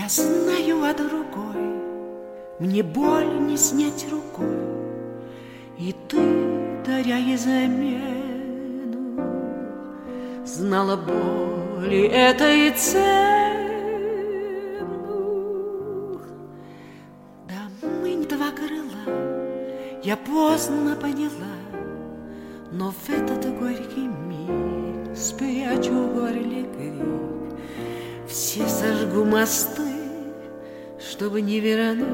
Я знаю, о другой мне боль не снять рукой, и ты, даря ей замену, знала боли этой цену. Да мы не два крыла, я поздно поняла, но в этот горький миг спрячу в горле крик. Все сожгу мосты, чтобы не вернулся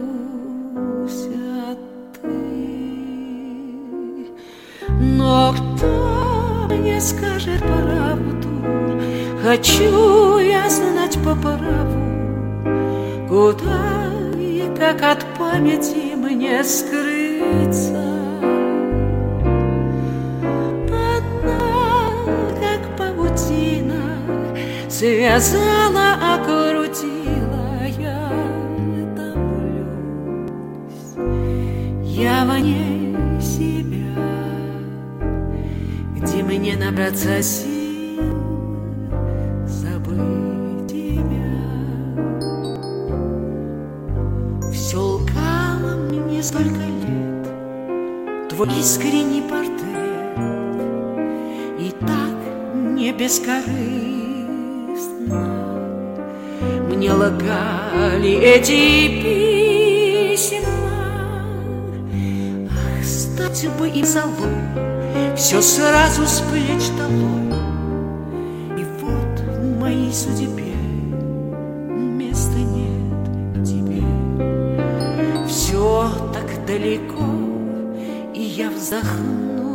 ты. Но кто мне скажет правду? Хочу я знать по праву, куда и как от памяти мне скрыться. Связала, окрутила, я томлюсь, я вне себя, где мне набраться сил забыть тебя. Все лгало мне столько лет, твой искренний портрет, и так не бескорыстно мне лгали эти письма. Ах, стать бы и золой, все сразу с плеч долой. И вот в моей судьбе места нет тебе. Все так далеко, и я вздохну.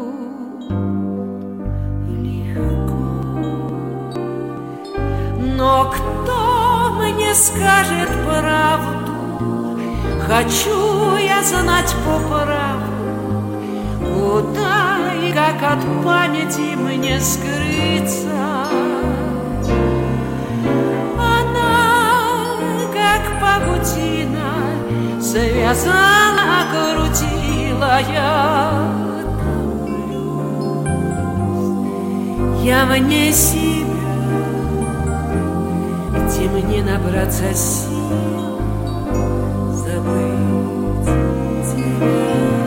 Но кто мне скажет правду? Хочу я знать по праву, куда и как от памяти мне скрыться. Она, как паутина, связала, окрутила, я вне себя, где мне набраться сил забыть тебя.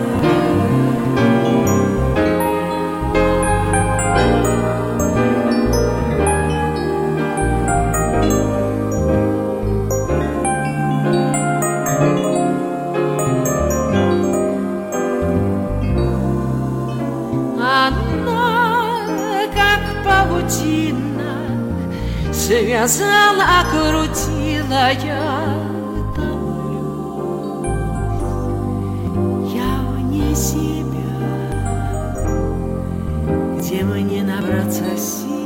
Она, как паутина, связала, окрутила, я томлюсь, я вне себя, где мне набраться сил